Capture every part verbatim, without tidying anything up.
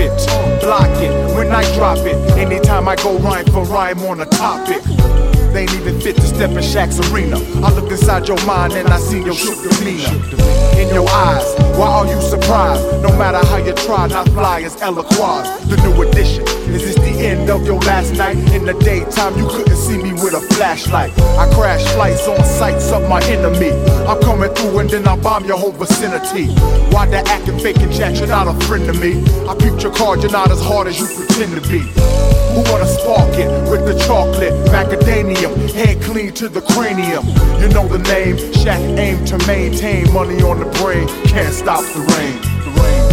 it, block it, when I drop it. Anytime I go rhyme for rhyme on a topic. They ain't even fit to step in Shaq's arena. I looked inside your mind and I see your shook demeanor. In your eyes, why are you surprised? No matter how you try, not fly as Eloquaz. The new edition, is this the end of your last night? In the daytime, you couldn't see me with a flashlight. I crash flights on sights of my enemy. I'm coming through and then I bomb your whole vicinity. Why the acting, faking Jack, you're not a friend to me. I peeped your card, you're not as hard as you pretend to be. Who wanna spark it with the chocolate, macadamium, head clean to the cranium? You know the name, Shaq aim to maintain money on the brain, can't stop the rain. The rain.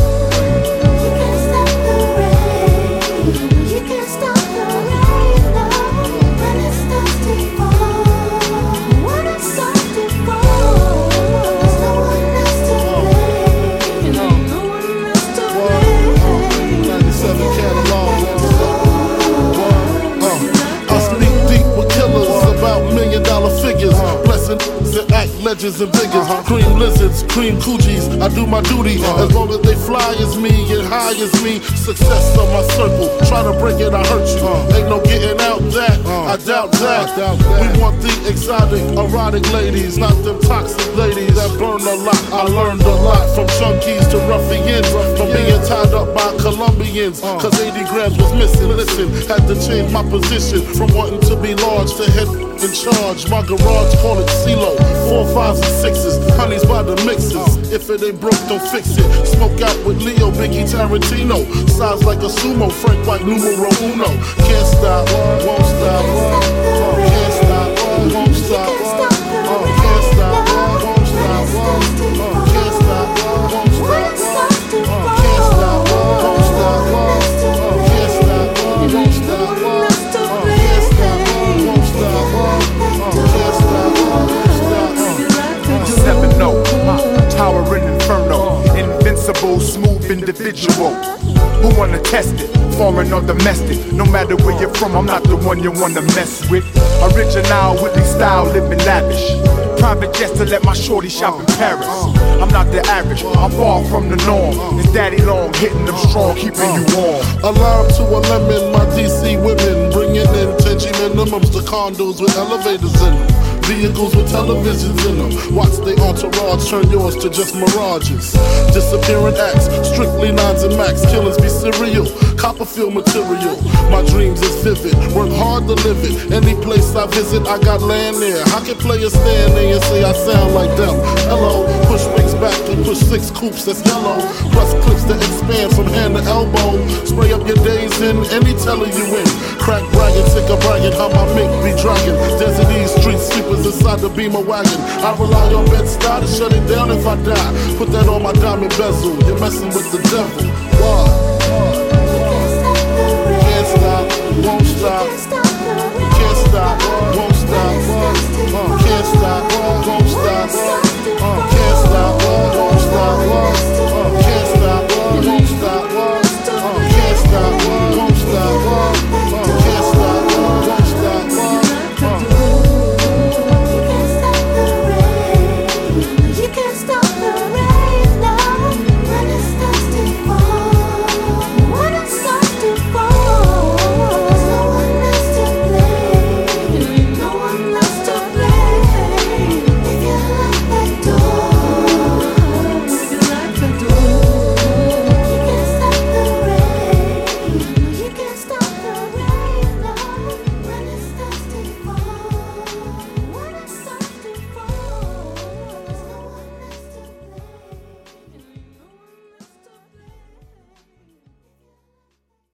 You can't stop the rain, no. When it starts to fall, when it starts to fall, there's no one else to blame, no one else to blame. ninety-seven catalog. About million dollar figures, blessing that act legends and figures. Cream lizards, cream coochies, I do my duty. As long as they fly as me and high as me, success of my circle. Try to break it, I hurt you. Ain't no getting out that, I doubt that. We want the exotic, erotic ladies, not them toxic ladies that burn a lot. I learned a lot from junkies to ruffians, from being tied up by Colombians. Cause eighty grams was missing, listen, had to change my position from wanting to be large to head in charge. My garage, call it CeeLo. Four, fives, and sixes. Honey's by the mixes. If it ain't broke, don't fix it. Smoke out with Leo, Biggie, Tarantino. Size like a sumo, Frank White, numero uno. Can't stop, won't stop. Can't stop, won't stop. Can't stop, won't stop. Can't stop, won't stop. Can't stop, won't stop. Can't stop, won't stop. Seven no, towering inferno, invincible, smooth individual. Who wanna test it? Foreign or domestic? No matter where you're from, I'm not the one you wanna mess with. Original, Whitney style, living lavish. Private jets to let my shorty shop in Paris. I'm not the average, I'm far from the norm. It's Daddy Long hitting them strong, keeping you warm. A lime to a lemon, my D C women bringing in ten G minimums to condos with elevators in them. Vehicles with televisions in them. Watch they entourage turn yours to just mirages. Disappearing acts, strictly nines and max. Killers be serial, Copperfield material. My dreams is vivid, work hard to live it. Any place I visit, I got land there. How can players stand there and say I sound like them? Hello, push wings back and push six coupes that's yellow. Plus clips that expand from hand to elbow. Spray up your days in any teller you in. Crack bragging, sick of bragging, how my mink be dragging. Desert these street sweepers inside the Beamer wagon. I rely on Bed-Stuy to shut it down if I die. Put that on my diamond bezel. You're messing with the devil. Why? Why?